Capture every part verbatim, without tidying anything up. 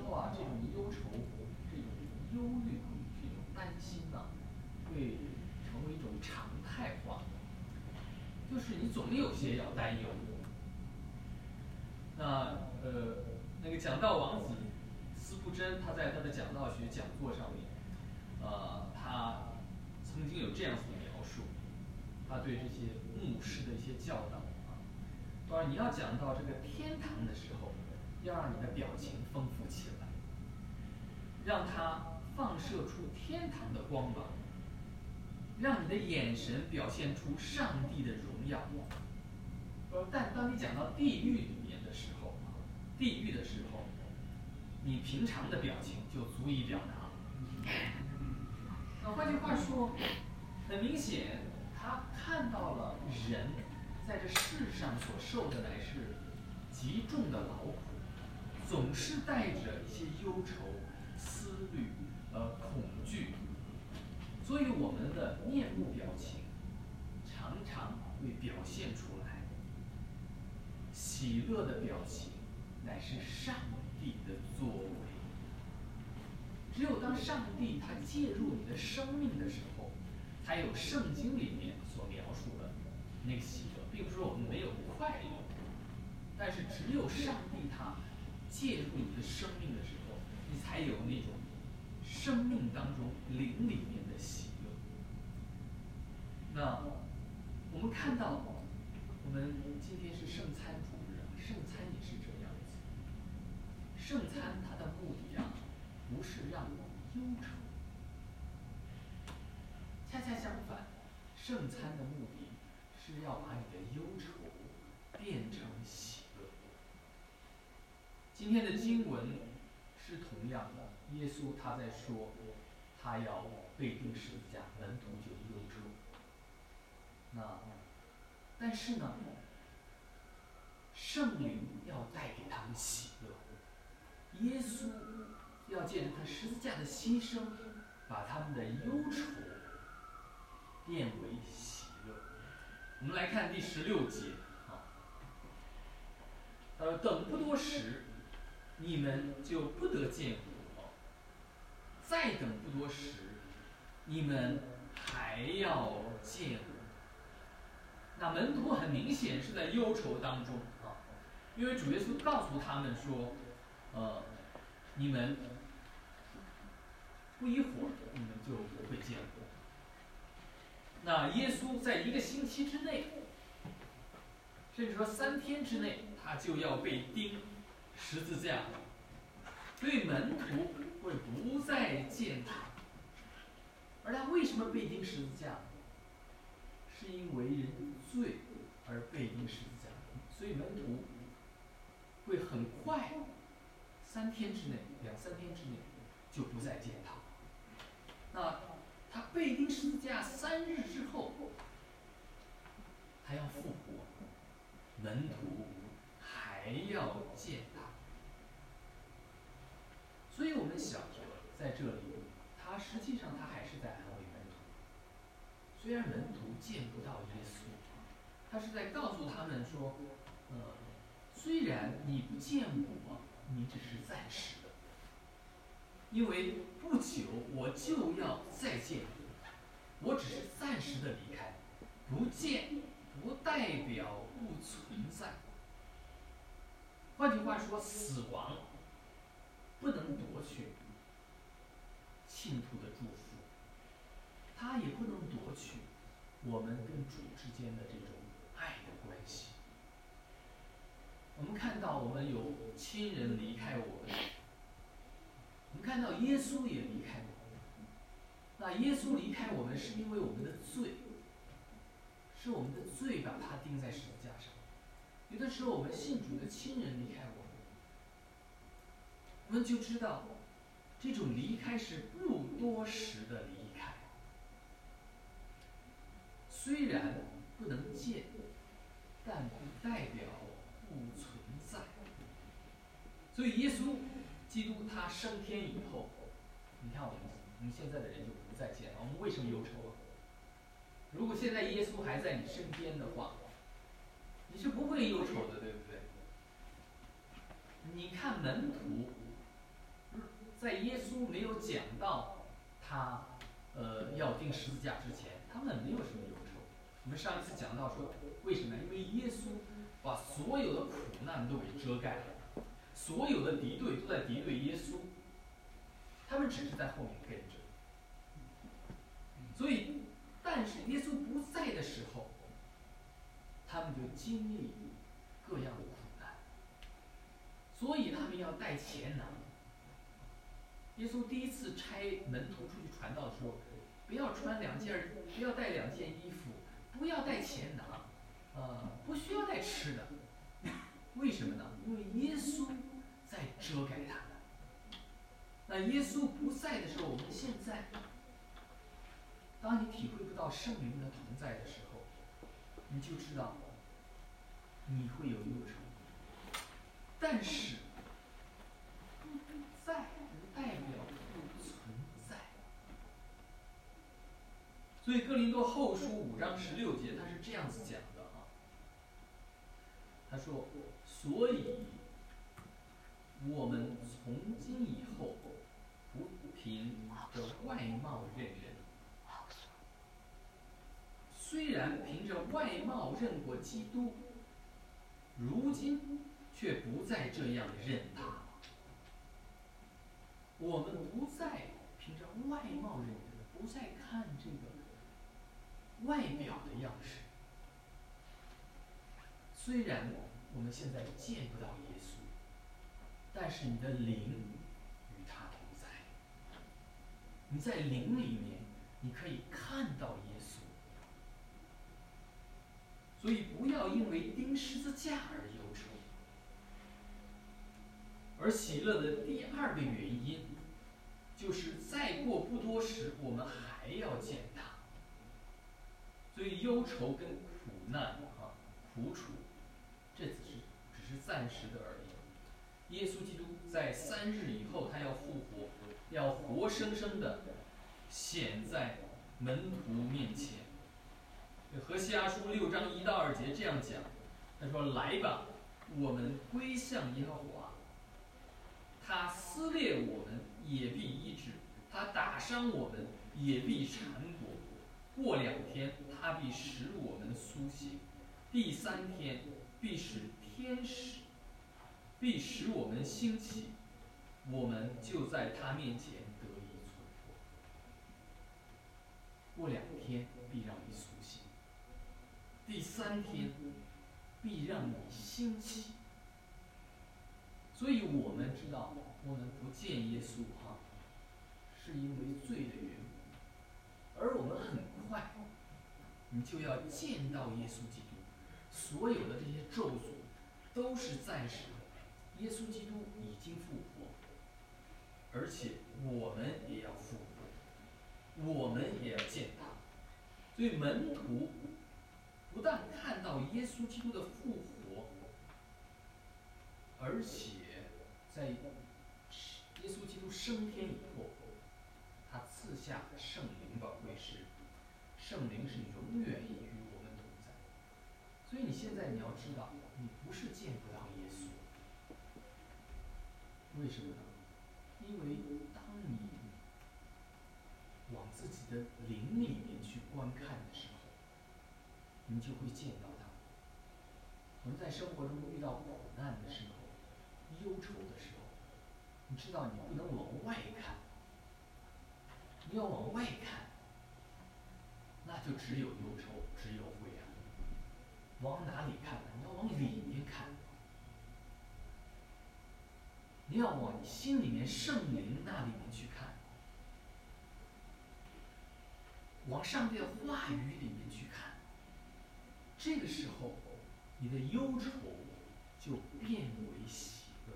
候啊，这种忧愁、这种忧虑、这种担心呢、啊，会成为一种常态化，就是你总有些要担忧。那呃，那个讲道王子司布真，他在他的讲道学讲座上面，呃，他曾经有这样子的描述，他对这些牧师的一些教导啊，说你要讲到这个天堂的时候，要让你的表情丰富起来，让它放射出天堂的光芒，让你的眼神表现出上帝的荣耀。但当你讲到地狱里面的时候，地狱的时候，你平常的表情就足以表达。那换句话说，很明显，他看到了人在这世上所受的乃是极重的劳苦，总是带着一些忧愁、思虑、呃恐惧，所以我们的面部表情常常会表现出来。喜乐的表情乃是上帝的作为。只有当上帝他介入你的生命的时候，才有圣经里面所描述的那个喜乐，并不是说我们没有快乐，但是只有上帝他介入你的生命的时候，你才有那种生命当中灵里面的喜乐。那我们看到，我们今天是圣餐主日，圣餐也是这样子。圣餐它的目的啊，不是让你忧愁，恰恰相反，圣餐的目的是要把你的忧愁变成喜乐。今天的经文是同样的，耶稣他在说，他要被钉十字架，门徒就忧愁。那，但是呢，圣灵要带给他们喜乐。耶稣要借着他十字架的牺牲，把他们的忧愁变为喜乐。我们来看第十六节啊，他说：“等不多时，你们就不得见我；再等不多时，你们还要见我。”那门徒很明显是在忧愁当中啊，因为主耶稣告诉他们说，呃，你们不一会儿，你们就不会见我。那耶稣在一个星期之内，甚至说三天之内，他就要被钉十字架，所以门徒会不再见他。而他为什么被钉十字架？是因为人罪而被钉十字架，所以门徒会很快，三天之内，两三天之内就不再见他。那他被钉十字架三日之后，他要复活，门徒还要见他。所以我们晓得在这里，他实际上他还是在安慰门徒。虽然门徒见不到耶稣，他是在告诉他们说，呃，虽然你不见我，你只是暂时的，因为不久我就要再见你，我只是暂时的离开，不见不代表不存在。换句话说，死亡不能夺去信徒的祝福，它也不能夺去我们跟主之间的这种爱的关系。我们看到我们有亲人离开我们，我们看到耶稣也离开我们。那耶稣离开我们是因为我们的罪，是我们的罪把他钉在十字架上。有的时候我们信主的亲人离开我们，我们就知道这种离开是不多时的离开。虽然不能见，但不代表不存在。所以耶稣基督他升天以后，你看我们我们现在的人就不再见了。我们为什么忧愁啊？如果现在耶稣还在你身边的话，你是不会忧愁的，对不对？你看门徒在耶稣没有讲到他呃要钉十字架之前，他们没有什么忧愁。我们上一次讲到说，为什么？因为耶稣把所有的苦难都给遮盖了，所有的敌对都在敌对耶稣，他们只是在后面跟着。所以，但是耶稣不在的时候，他们就经历各样的苦难，所以他们要带钱囊。耶稣第一次差门徒出去传道的时候，不要穿两件，不要带两件衣服，不要带钱囊，呃，不需要带吃的。为什么呢？因为耶稣在遮盖他们。那耶稣不在的时候，我们现在，当你体会不到圣灵的同在的时候，你就知道你会有忧愁。但是不在不代表不存在。所以哥林多后书五章十六节他是这样子讲的啊，他说：所以我们从今以后不凭着外貌认人，虽然凭着外貌认过基督，如今却不再这样认他。我们不再凭着外貌认人，不再看这个外表的样式。虽然我们现在见不到耶稣，但是你的灵与他同在。你在灵里面，你可以看到耶稣。所以不要因为钉十字架而忧愁。而喜乐的第二个原因，就是再过不多时，我们还要见他。所以忧愁跟苦难啊、苦楚，这只是只是暂时的而已。耶稣基督在三日以后，他要复活，要活生生的显在门徒面前。何西阿书六章一到二节这样讲，他说：“来吧，我们归向耶和华。他撕裂我们，也必医治；他打伤我们，也必缠裹。过两天，他必使我们苏醒；第三天，必使天使，必使我们兴起。我们就在他面前得以存活。过两天，必让你苏醒；第三天，必让你兴起。”所以我们知道，我们不见耶稣哈，是因为罪的缘故，而我们很快，你就要见到耶稣基督。所有的这些咒诅都是暂时的，耶稣基督已经复活，而且我们也要复活，我们也要见他。所以门徒不但看到耶稣基督的复活，而且在耶稣基督升天以后，他赐下圣灵宝贵师，圣灵是永远与我们同在。所以你现在你要知道，你不是见不到耶稣。为什么呢？因为当你往自己的灵里面去观看的时候，你就会见到他。我们在生活中遇到苦难的时候，忧愁的时候，你知道你不能往外看，你要往外看，那就只有忧愁，只有灰暗。往哪里看呢？你要往里面看，你要往你心里面圣灵那里面去看，往上帝的话语里面去看。这个时候，你的忧愁就变为喜乐。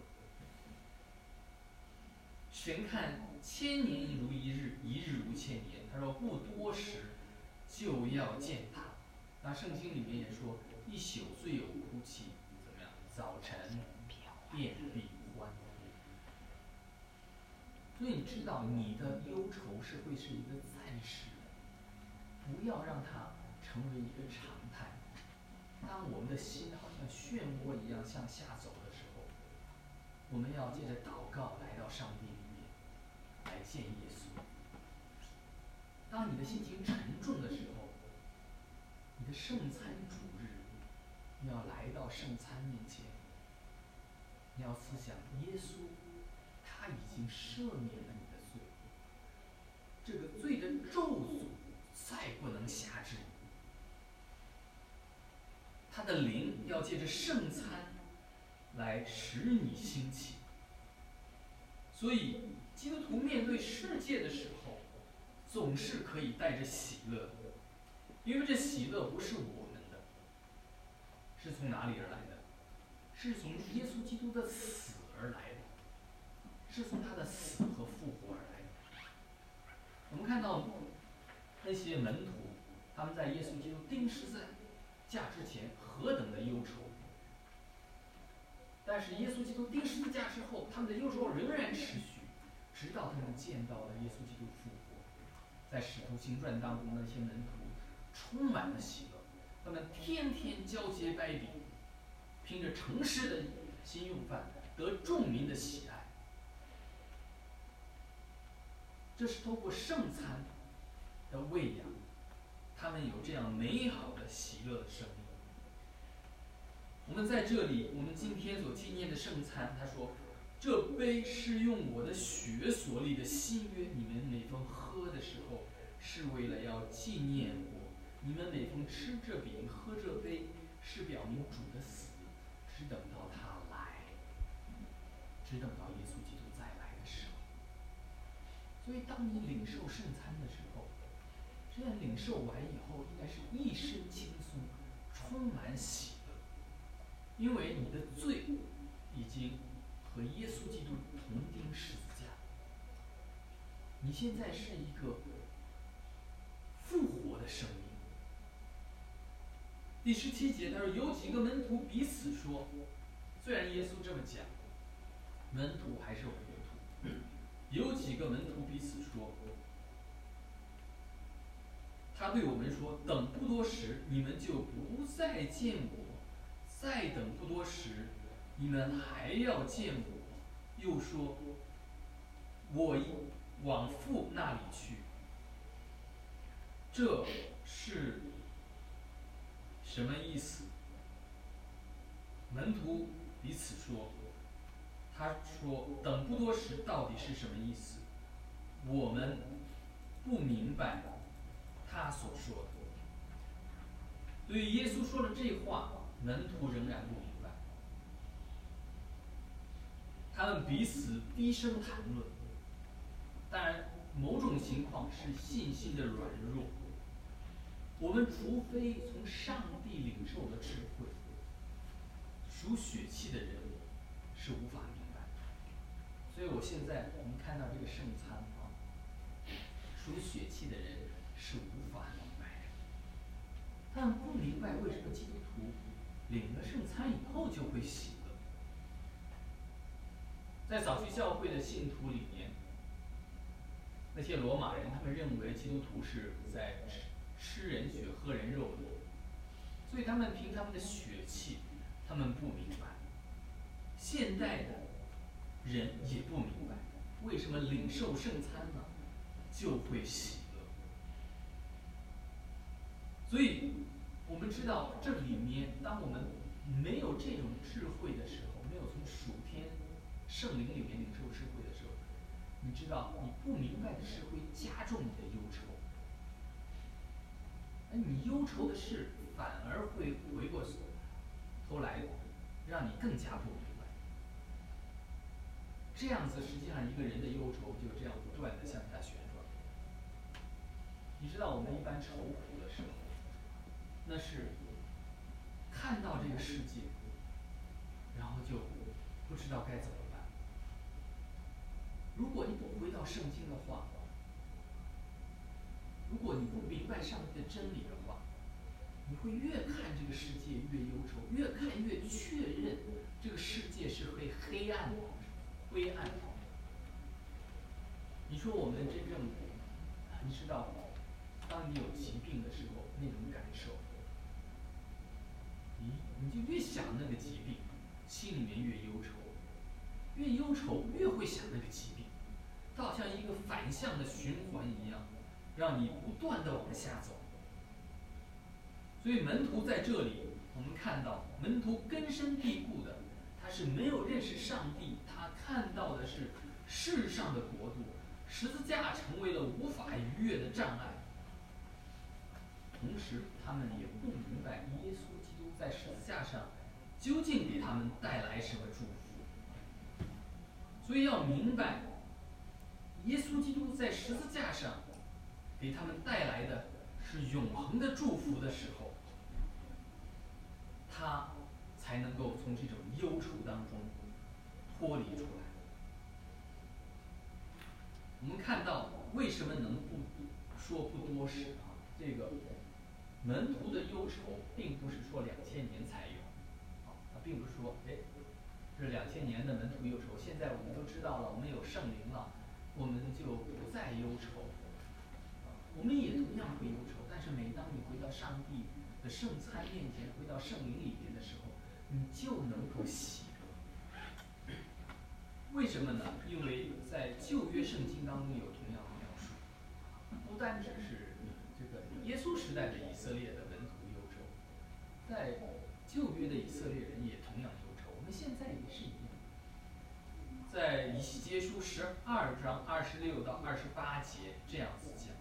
神看千年如一日，一日如千年。他说不多时就要见他。那圣经里面也说，一宿虽有哭泣，怎么样？早晨便必欢呼。所以你知道，你的忧愁是会是一个暂时的，不要让它成为一个常态。当我们的心好像漩涡一样向下走的时候，我们要借着祷告来到上帝里面， 来见耶稣。当你的心情沉重的时候，你的圣餐主日，你要来到圣餐面前，你要思想耶稣，他已经赦免了你的罪，这个罪的咒诅再不能辖制你。他的灵要借着圣餐来使你兴起。所以，基督徒面对世界的时候，总是可以带着喜乐，因为这喜乐不是我们的，是从哪里而来的？是从耶稣基督的死而来的，是从他的死和复活而来的。我们看到那些门徒，他们在耶稣基督钉十字架之前何等的忧愁，但是耶稣基督钉十字架之后，他们的忧愁仍然持续，直到他们见到了耶稣基督复活。在使徒行传当中，那些门徒充满了喜乐，他们天天交接掰饼，凭着诚实的心用饭，得众民的喜爱。这是透过圣餐的喂养，他们有这样美好的喜乐的生命。我们在这里，我们今天所纪念的圣餐，他说：“这杯是用我的血所立的新约，你们每逢喝的时候，是为了要纪念我。你们每逢吃这饼、喝这杯，是表明主的死，只等到他来，只等到耶稣基督再来的时候。”所以，当你领受圣餐的时候，这样领受完以后，应该是一身轻松，充满喜乐，因为你的罪已经和耶稣基督同钉十字架。你现在是一个复活的生命。第十七节他说，有几个门徒彼此说，虽然耶稣这么讲，门徒还是糊涂。有几个门徒彼此说，他对我们说，等不多时，你们就不再见我；再等不多时，你们还要见我。又说，我往父那里去。这是什么意思？门徒彼此说，他说等不多时到底是什么意思？我们不明白他所说的。对于耶稣说的这话，门徒仍然不明白。他们彼此低声谈论，当然某种情况是信心的软弱。我们除非从上帝领受了智慧，属血气的人是无法明白。所以我现在我们看到这个圣餐啊，属血气的人是无法明白的。他们不明白为什么基督徒领了圣餐以后就会喜乐。在早期教会的信徒里面，那些罗马人他们认为基督徒是在吃吃人血喝人肉的，所以他们凭他们的血气，他们不明白。现代的人也不明白，为什么领受圣餐呢就会喜乐。所以我们知道这里面，当我们没有这种智慧的时候，没有从属天圣灵里面领受智慧的时候，你知道你不明白的事会加重你的忧愁，而你忧愁的事反而会回过头来让你更加不明白。这样子实际上一个人的忧愁就这样不断的向下旋转。你知道我们一般愁苦的时候，那是看到这个世界，然后就不知道该怎么办。如果你不回到圣经的话，如果你不明白上帝的真理的话，你会越看这个世界越忧愁，越看越确认这个世界是会黑暗的、灰暗的。你说我们真正，你知道，当你有疾病的时候那种感受，你你就越想那个疾病，心里面越忧愁，越忧愁越会想那个疾病。 它好像一个反向的循环一样，让你不断的往下走。所以门徒在这里，我们看到门徒根深蒂固的，他是没有认识上帝，他看到的是世上的国度，十字架成为了无法逾越的障碍。同时，他们也不明白耶稣基督在十字架上究竟给他们带来什么祝福。所以要明白，耶稣基督在十字架上给他们带来的是永恒的祝福的时候，他才能够从这种忧愁当中脱离出来。我们看到为什么能不说不多时啊？这个门徒的忧愁，并不是说两千年才有，啊，并不是说，哎，这两千年的门徒忧愁，现在我们都知道了，我们有圣灵了，我们就不再忧愁。我们也同样会忧愁，但是每当你回到上帝的圣餐面前，回到圣灵里面的时候，你就能够喜乐。为什么呢？因为在旧约圣经当中有同样的描述，不单只是这个耶稣时代的以色列的门徒忧愁，在旧约的以色列人也同样忧愁，我们现在也是一样。在以西结书十二章二十六到二十八节这样子讲。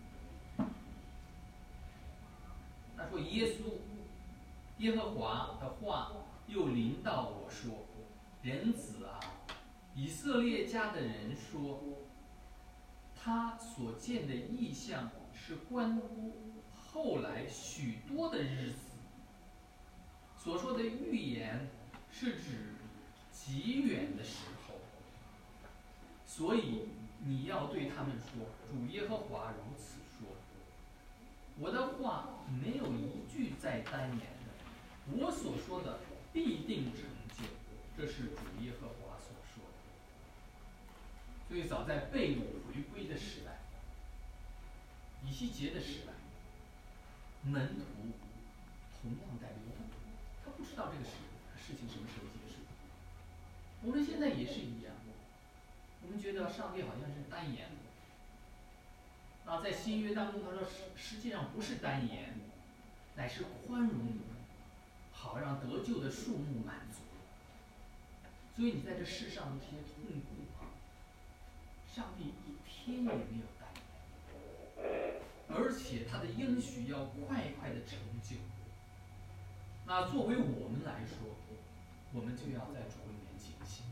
他说：“耶稣，耶和华的话又临到我说，人子啊，以色列家的人说，他所见的异象是关乎后来许多的日子，所说的预言是指极远的时候。所以你要对他们说，主耶和华如此说。我的话没有一句在单言的，我所说的必定成就，这是主耶和华所说的。”所以早在被掳回归的时代，以西结的时代，门徒同样在忧愁，他不知道这个事事情什么时候结束。我们现在也是一样，我们觉得上帝好像是单言的。啊，在新约当中，他说实实际上不是单言，乃是宽容你们，好让得救的数目满足。所以你在这世上的这些痛苦啊，上帝一天也没有单言，而且他的应许要快快的成就。那作为我们来说，我们就要在主里面警醒，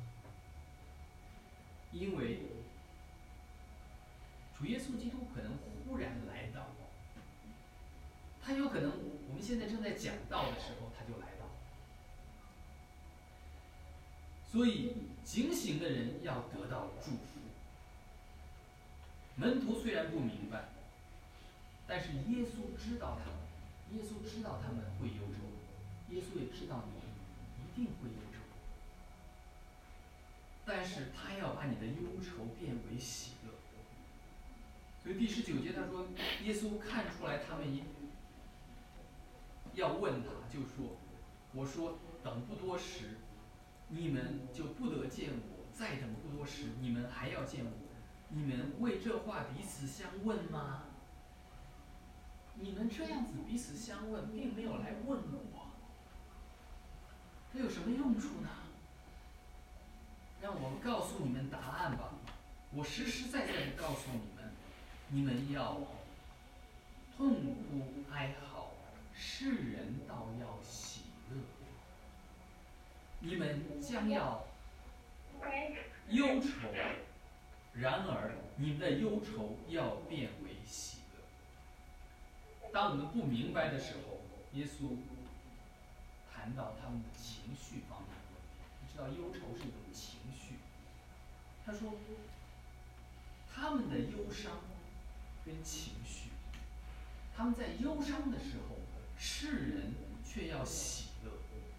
因为主耶稣基督可能忽然来到，他有可能我们现在正在讲道的时候他就来到。所以警醒的人要得到祝福。门徒虽然不明白，但是耶稣知道他们，耶稣知道他们会忧愁，耶稣也知道你一定会忧愁，但是他要把你的忧愁变为喜乐。所以第十九节他说，耶稣看出来他们一要问他，就说：“我说等不多时，你们就不得见我；再等不多时，你们还要见我。你们为这话彼此相问吗？你们这样子彼此相问，并没有来问我，这有什么用处呢？让我告诉你们答案吧。我实实在在的告诉你们，你们要痛哭哀嚎，世人倒要喜乐。你们将要忧愁，然而你们的忧愁要变为喜乐。”当我们不明白的时候，耶稣谈到他们的情绪方面的问题。你知道忧愁是一种情绪，他说他们的忧伤跟情绪，他们在忧伤的时候，世人却要喜乐；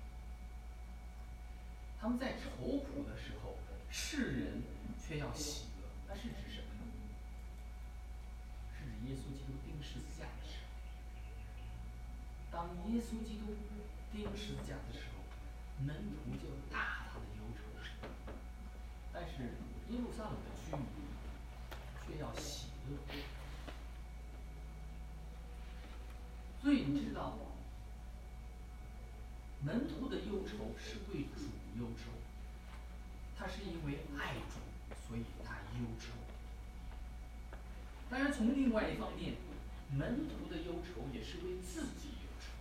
他们在愁苦的时候，世人却要喜乐。那是指什么呢？是指耶稣基督钉十字架的时候。当耶稣基督钉十字架的时候，门徒就大大的忧愁。但是耶路撒冷的居民， 要喜乐。所以你知道，门徒的忧愁是为主忧愁，他是因为爱主，所以他忧愁。当然，从另外一方面，门徒的忧愁也是为自己忧愁。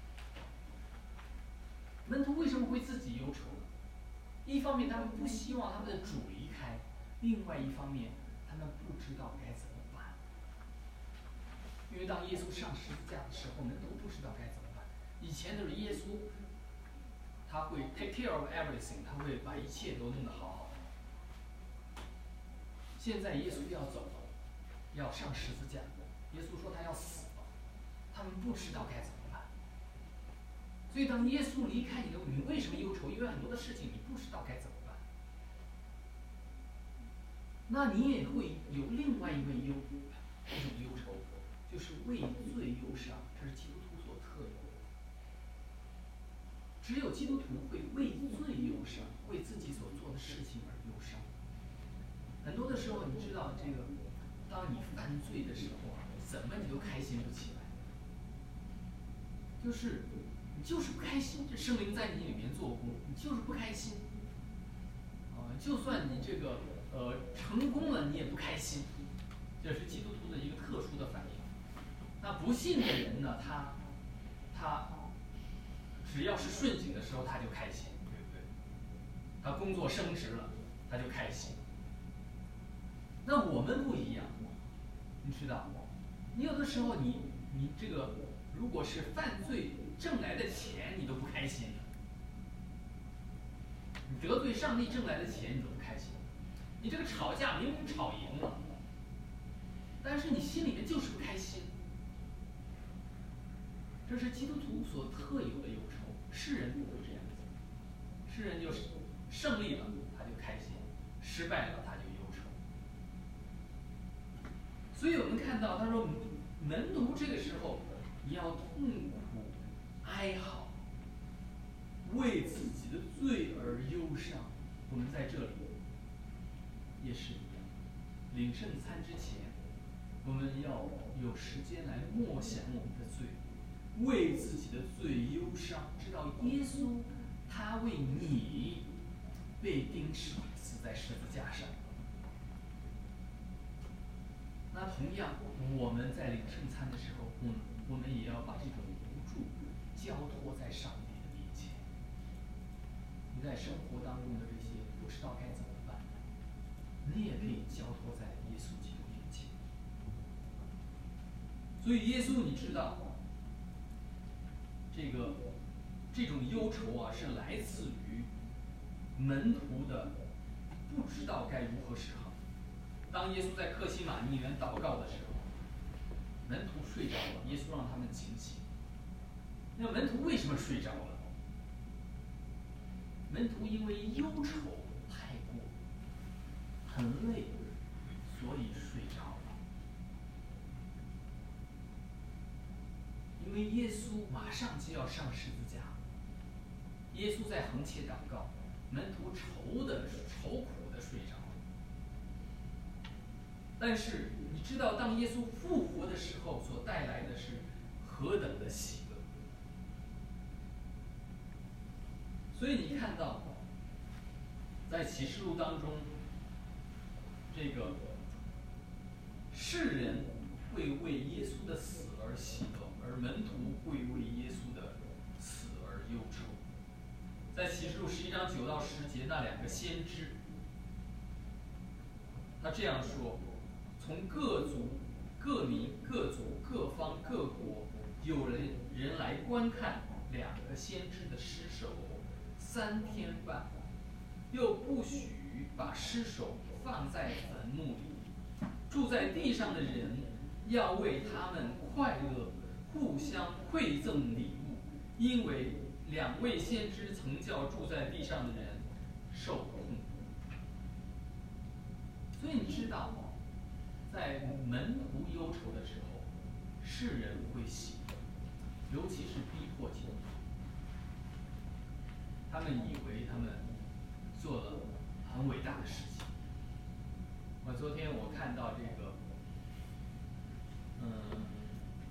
门徒为什么会自己忧愁呢？一方面，他们不希望他们的主离开；另外一方面，他们不知道该怎么办。因为当耶稣上十字架的时候，门徒不知道该怎么办。以前都是耶稣，他会 take care of everything， 他会把一切都弄得好好的。现在耶稣要走了，要上十字架，耶稣说他要死了，他们不知道该怎么办。所以当耶稣离开你的，你为什么忧愁？因为很多的事情你不知道该怎么办。那你也会有另外一位忧一种忧愁，就是为罪忧伤，这是基督徒所特有的。只有基督徒会为罪忧伤，为自己所做的事情而忧伤。很多的时候，你知道这个，当你犯罪的时候啊，怎么你都开心不起来，就是你就是不开心。这圣灵在你里面做工，你就是不开心。啊、呃，就算你这个呃成功了，你也不开心。这是基督徒的一个特殊的反应。那不信的人呢，他他只要是顺境的时候，他就开心，对不对？他工作升职了，他就开心。那我们不一样，你知道，你有的时候你你这个如果是犯罪挣来的钱，你都不开心的。你得罪上帝挣来的钱，你都不开心。你这个吵架明明吵赢了，但是你心里面就是不开心。这是基督徒所特有的忧愁，世人不会这样子。世人就是胜利了他就开心，失败了他就忧愁。所以我们看到他说，门徒这个时候你要痛苦哀嚎，为自己的罪而忧伤。我们在这里也是一样，领圣餐之前，我们要有时间来默想我们的罪，为自己的罪忧伤，知道耶稣他为你被钉死，死在十字架上。那同样，我们在领圣餐的时候，我们我们也要把这种无助交托在上帝的面前。你在生活当中的这些不知道该怎么办，你也可以交托在耶稣基督面前。所以耶稣，你知道，这个这种忧愁啊，是来自于门徒的不知道该如何是好。当耶稣在客西马尼园祷告的时候，门徒睡着了，耶稣让他们警醒。那门徒为什么睡着了？门徒因为忧愁太过，很累，所以睡着了。因为耶稣马上就要上十字架，耶稣在横切祷告，门徒愁的愁苦的睡着了。但是你知道，当耶稣复活的时候，所带来的是何等的喜乐！所以你看到，在启示录当中，这个世人会为耶稣的死而喜乐，而门徒会为耶稣的死而忧愁。在启示录十一章九到十节，那两个先知，他这样说：从各族、各民、各族、各方、各国，有人人来观看两个先知的尸首三天半，又不许把尸首放在坟墓里。住在地上的人要为他们快乐，互相馈赠礼物，因为两位先知曾叫住在地上的人受痛。所以你知道，在门徒忧愁的时候，世人会喜乐，尤其是逼迫基督徒。他们以为他们做了很伟大的事情。我昨天我看到这个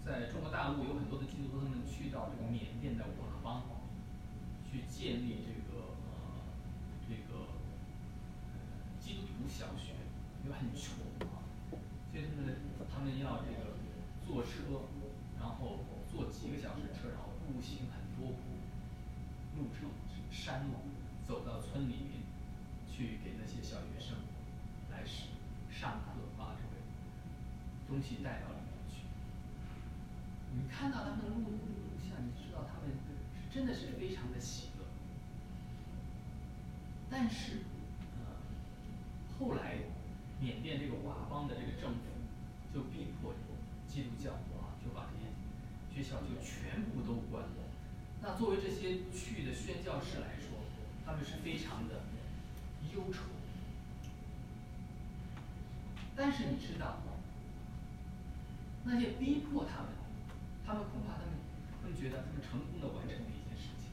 在中国大陆有很多的基督徒，他们去到这个缅甸的佤邦，去建立这个呃这个呃基督徒小学，因为很穷啊，所以他们他们要这个坐车，然后坐几个小时车，然后步行很多步路程，山路，走到村里面去给那些小学生来上课，把这个东西带到里面去。你看到他们录录像，你知道他们是真的是非常的喜乐。但是，呃，后来缅甸这个佤邦的这个政府就逼迫基督教啊，就把这些学校就全部都关了。那作为这些去的宣教士来说，他们是非常的忧愁。但是你知道，那些逼迫他们，他们恐怕他们，他们觉得他们成功的完成了一件事情。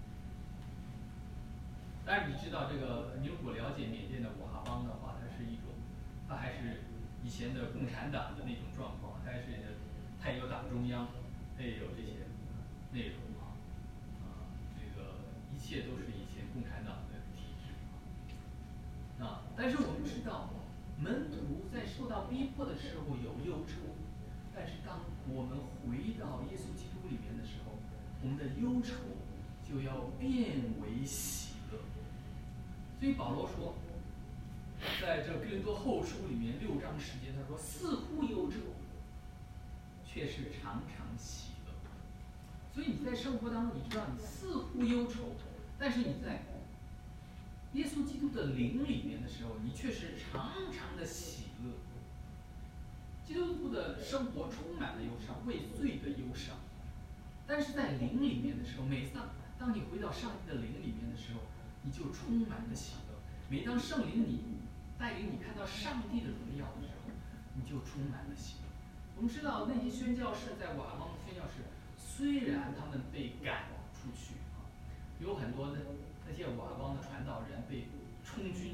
但是你知道，这个你如果了解缅甸的佤邦的话，它是一种，它还是以前的共产党的那种状况，它还是它也有党中央，它也有这些内容啊，啊，这个一切都是以前共产党的体制啊。但是我们知道，门徒在受到逼迫的时候有忧愁，但是当我们回到耶稣基督里面的时候，我们的忧愁就要变为喜乐。所以保罗说，在这哥林多后书里面六章十节，他说：“似乎忧愁，却是常常喜乐。”所以你在生活当中，你知道你似乎忧愁，但是你在耶稣基督的灵里面的时候，你却是常常的喜乐。基督徒的生活充满了忧伤，为罪的忧伤，但是在灵里面的时候，每次当当你回到上帝的灵里面的时候，你就充满了喜乐。每当圣灵你带领你看到上帝的荣耀的时候，你就充满了喜乐。我们知道那些宣教士在佤邦的宣教士，虽然他们被赶出去啊，有很多的那些佤邦的传道人被充军，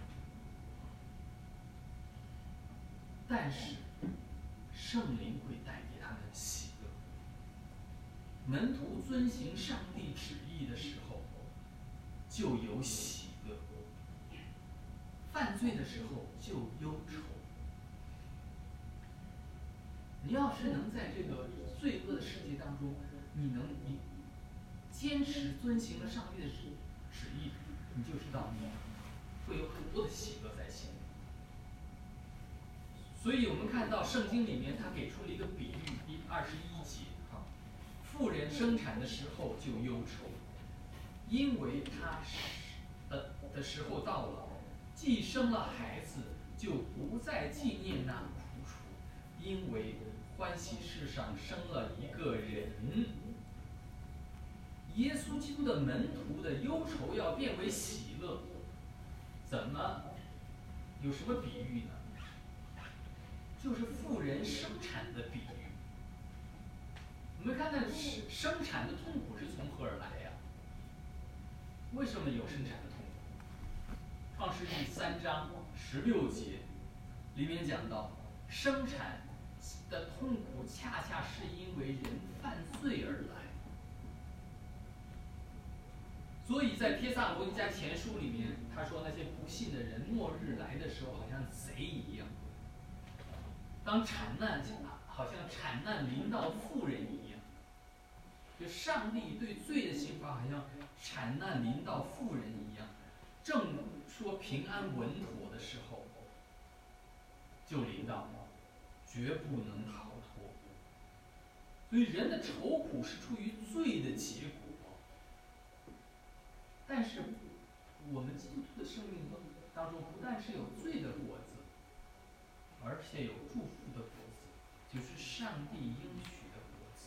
但是圣灵会带给他们喜乐。门徒遵行上帝旨意的时候，就有喜乐；犯罪的时候就忧愁。你要是能在这个罪恶的世界当中，你能你坚持遵行了上帝的旨旨意，你就知道你会有很多的喜乐在心里。所以我们看到圣经里面，他给出了一个比喻，第二十一节啊，妇人生产的时候就忧愁，因为她的的时候到了，既生了孩子，就不再纪念那苦楚，因为欢喜世上生了一个人。耶稣基督的门徒的忧愁要变为喜乐，怎么？有什么比喻呢？就是妇人生产的比喻。我们看看生产的痛苦是从何而来呀？为什么有生产的痛苦？创世纪三章十六节里面讲到，生产的痛苦恰恰是因为人犯罪而来。所以在帖撒罗尼迦前书里面，他说那些不信的人，末日来的时候好像贼一样。当产难好像产难临到妇人一样，就上帝对罪的刑罚好像产难临到妇人一样。正说平安稳妥的时候，就临到，绝不能逃脱。所以人的愁苦是出于罪的结果。但是我们基督徒的生命当中，不但是有罪的果子，而且有祝福的果子，就是上帝应许的果子。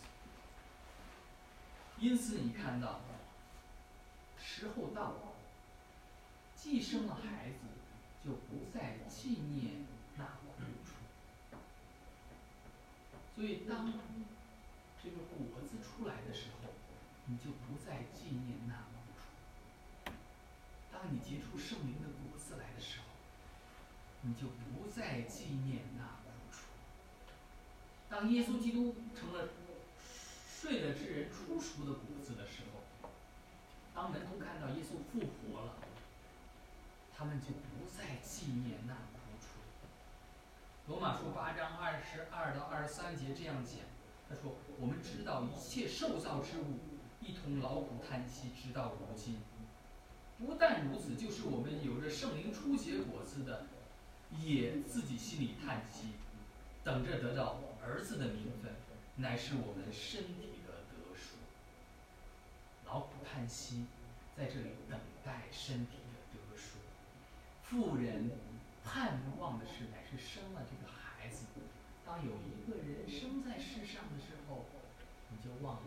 因此你看到，时候到了，既生了孩子，就不再纪念那苦楚。所以当这个果子出来的时候，你就不再纪念那苦楚。当你结出圣灵的果子来的时候，你就不再纪念那苦楚。 当耶稣基督成了睡了之人出熟的果子的时候，当门徒看到耶稣复活了，他们就不再纪念那苦楚。罗马书八章二十二到二十三节这样讲，他说：“我们知道一切受造之物一同劳苦叹息，直到如今。不但如此，就是我们有着圣灵初结果子的，也自己心里叹息，等着得到儿子的名分，乃是我们身体的得赎。”劳苦叹息，在这里等待身体的得赎。妇人盼望的是，乃是生了这个孩子。当有一个人生在世上的时候，你就忘了，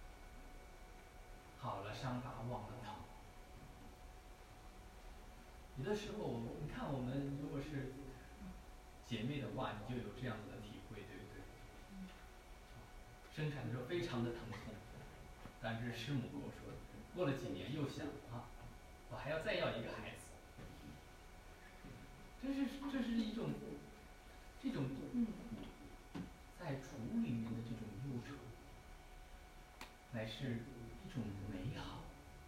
好了伤疤忘了疼。有的时候，你看我们如果是姐妹的话，你就有这样子的体会，对不对？生产的时候非常的疼痛，但是师母跟我说，过了几年又想啊，我还要再要一个孩子。这是这是一种这种痛苦，在主里面的这种忧愁，乃是一种美好，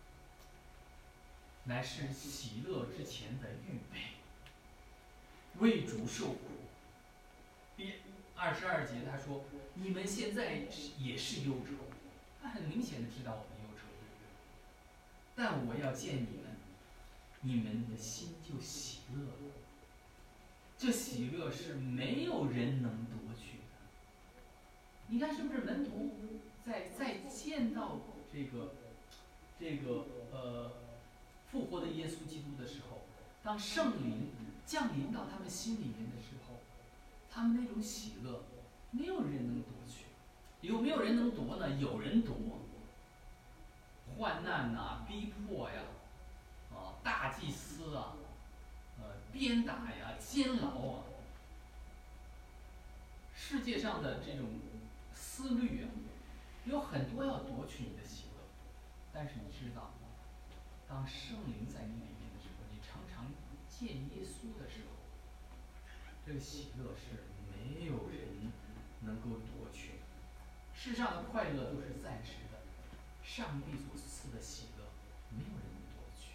乃是喜乐之前的预备，为主受苦。第二十二节他说：“你们现在也是忧愁。”他很明显的知道我们忧愁，对不对？但我要见你们，你们的心就喜乐了。这喜乐是没有人能夺取的。你看是不是门徒在在见到这个这个呃复活的耶稣基督的时候，当圣灵降临到他们心里面的时候，他们那种喜乐，没有人能夺取。有没有人能夺呢？有人夺。患难呐、啊，逼迫呀，啊，大祭司啊，呃，鞭打呀，监牢啊，世界上的这种思虑啊，有很多要夺取你的喜乐。但是你知道，当圣灵在你里面的时候，你常常见耶稣的时候，这个喜乐是没有人能够夺取。世上的快乐都是暂时的，上帝所赐的喜乐，没有人能夺取。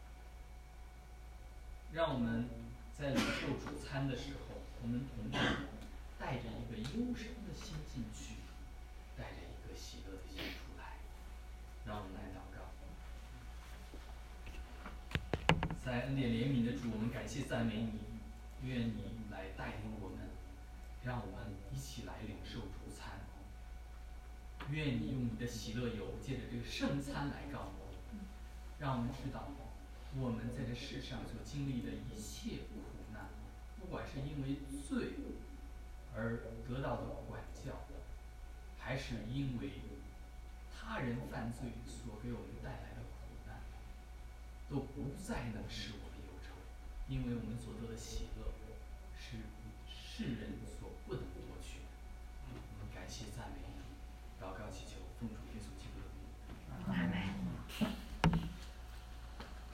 让我们在领受主餐的时候，我们同样带着一个忧伤的心进去，带着一个喜乐的心出来。让我们来祷告。在恩典怜悯的主，我们感谢赞美你，愿你来带领我们，让我们一起来领受主餐。愿你用你的喜乐油，借着这个圣餐来告我，让我们知道，我们在这世上所经历的一切苦难，不管是因为罪而得到的管教，还是因为他人犯罪所给我们带来的苦难，都不再能使我们忧愁，因为我们所得的喜乐是世人